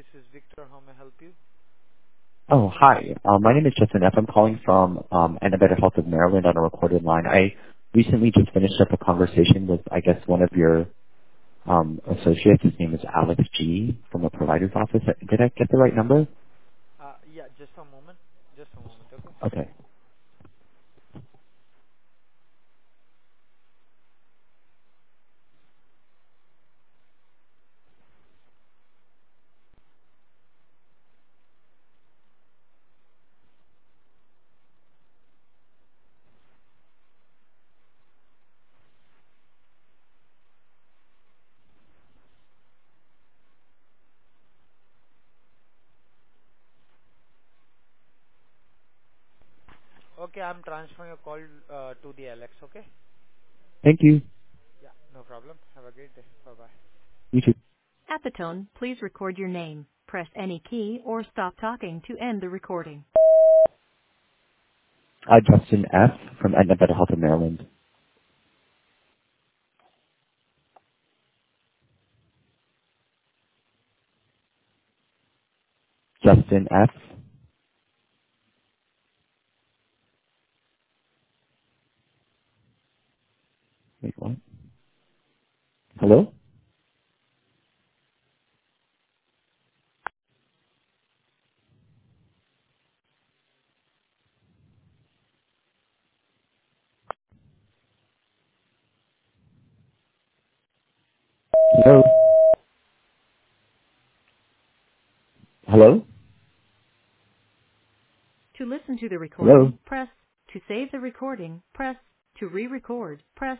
is Victor. How may I help you? Oh, hi. My name is Justin F. I'm calling from Better Health of Maryland on a recorded line. I recently just finished up a conversation with, I guess, one of your associates. His name is Alex G. from the provider's office. Did I get the right number? Yeah, just a moment. Just a moment, okay? Okay. Okay, I'm transferring your call to the Alex, okay? Thank you. Yeah, no problem. Have a great day. Bye-bye. You too. At the tone, please record your name. Press any key or stop talking to end the recording. Justin F. from Better Health of Maryland. Justin F. Wait, what? Hello? Hello? Hello? To listen to the Hello? recording, press. To save the recording, press. To re-record, press.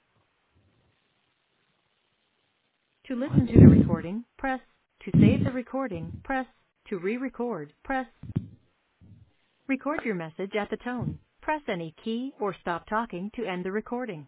To listen to the recording, press. To save the recording, press. To re-record, press. Record your message at the tone. Press any key or stop talking to end the recording.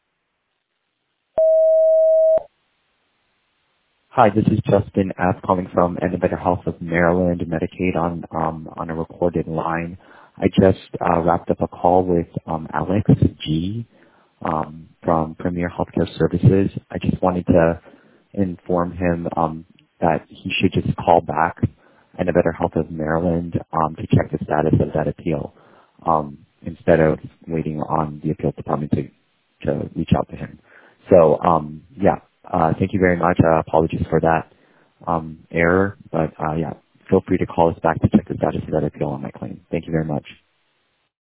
Hi, this is Justin F. calling from Better Health of Maryland Medicaid on a recorded line. I just wrapped up a call with Alex G. From Premier Healthcare Services. I just wanted to inform him that he should just call back Better Health of Maryland to check the status of that appeal instead of waiting on the appeals department to reach out to him. So thank you very much. Apologies for that error, but yeah, feel free to call us back to check the status of that appeal on my claim. Thank you very much.